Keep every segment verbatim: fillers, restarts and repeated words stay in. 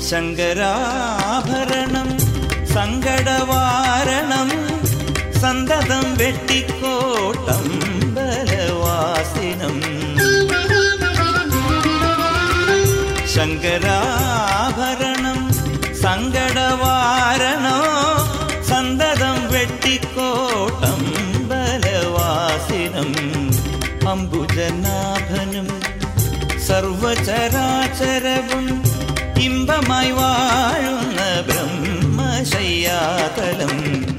ശങ്കരാഭരണം സങ്കടവാരണം സന്തതം വെട്ടിക്കോട്ടം ബലവാസിനം. ശങ്കരാഭരണം സങ്കടവാരണോ സന്തതം വെട്ടിക്കോട്ടം ബലവാസിനം. അംബുജനാഭനും സർവചരാചരവും ഇമ്പമായി വാഴുന്ന ബ്രഹ്മശയ്യാതലം.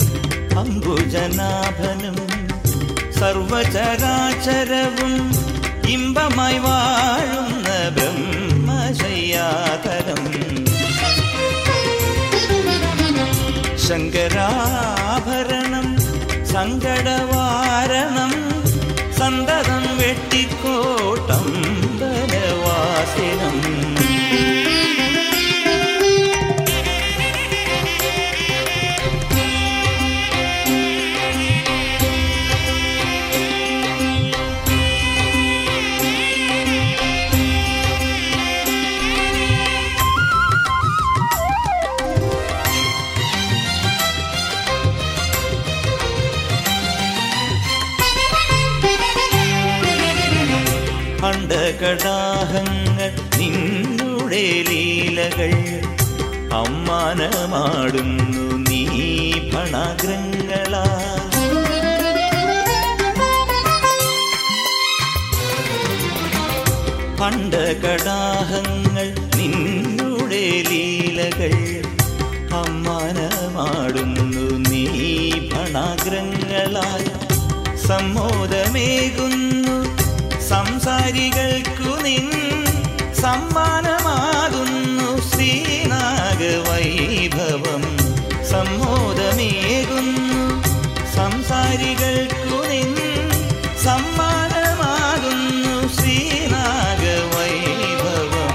അംബുജനാഭനും സർവചരാചരവും ഇമ്പമായി വാഴുന്ന ബ്രഹ്മശയ്യാതലം. ശങ്കരാഭരണം സങ്കടവാരണം സന്തതം വെട്ടിക്കോട്ടം ബലവാസിനം. അണ്ഡകടാഹങ്ങൾ നിന്നുടെ ലീലകൾ അമ്മാനമാടുന്നു നീ ഭണാഗ്രങ്ങളാ. അണ്ഡകടാഹങ്ങൾ നിന്നുടെ ലീലകൾ അമ്മാനമാടുന്നു നീ ഭണാഗ്രങ്ങളാൽ. സമ്മോദമേകുന്നു സംസാരികൾക്കു നിൻ സമ്മാനമാകുന്നു ശ്രീനാഗവൈഭവം. സമ്മോദമേകുന്നു സംസാരികൾക്കു നിൻ സമ്മാനമാകുന്നു ശ്രീനാഗവൈഭവം.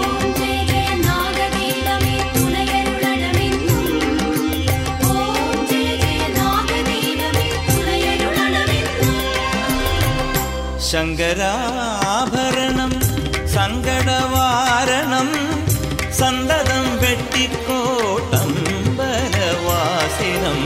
ശങ്കരാഭരണം സങ്കടവാരണം സന്തതം വെട്ടിക്കോട്ടം ബലവാസിനം.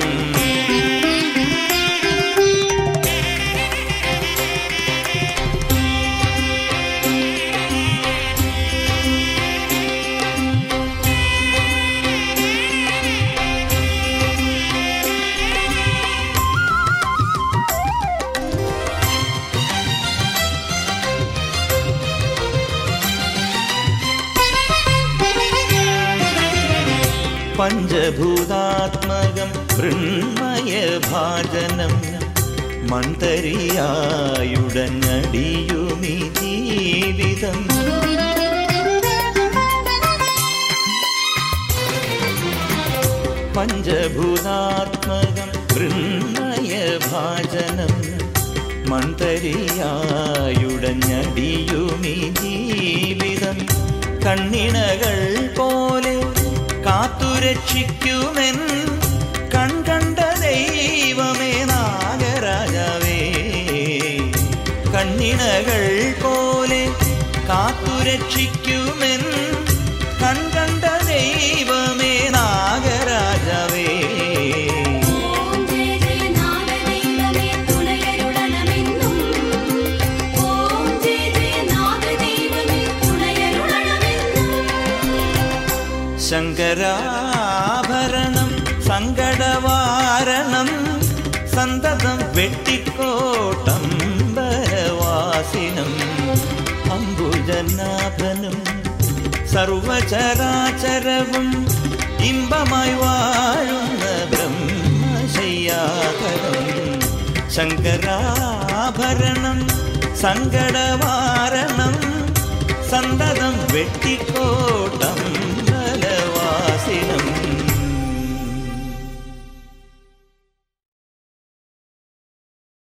പഞ്ചഭൂതാത്മകം മൃണ്മയഭാജനം മൺതരിയായുടനടിയുമി ജീവിതം. പഞ്ചഭൂതാത്മകം മൃണ്മയഭാജനം മൺതരിയായുടനടിയുമി ജീവിതം. കണ്ണിണകൾ പോലെ കാത്തുരക്ഷിക്കുമെൻ കൺകണ്ട ദൈവമേ നാഗരാജാവേ. കണ്ണിണകൾ പോലെ കാത്തുരക്ഷിക്കുമെൻ കൺകണ്ട ദൈവമേ നാഗരാജാവേ. ശങ്കരാഭരണം സങ്കടവാരണം സന്തതം വെട്ടിക്കോട്ടം ബലവാസിനം. അംബുജനാഭനും സർവചരാചരവും ഇമ്പമായി വാഴുന്ന ബ്രഹ്മശയ്യാതലം. ശങ്കരാഭരണം സങ്കടവാരണം സന്തതം വെട്ടിക്കോട്ടം